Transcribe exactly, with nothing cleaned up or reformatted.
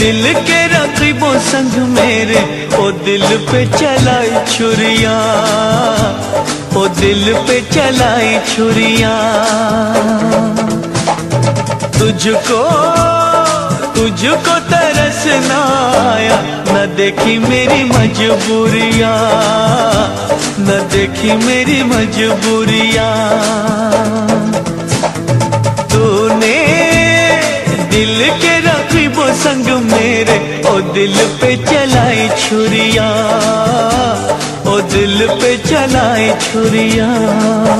दिल के रकीबों संग मेरे, ओ दिल पे चलाई छुरियां, ओ दिल पे चलाई छुरियां। तुझको तुझको तरस ना आया, न देखी मेरी मजबूरियां, न देखी मेरी मजबूरियां। तूने दिल के रकीबों संग मेरे, ओ दिल पे चलाई छुरियां, ओ दिल पे चलाई छुरियां।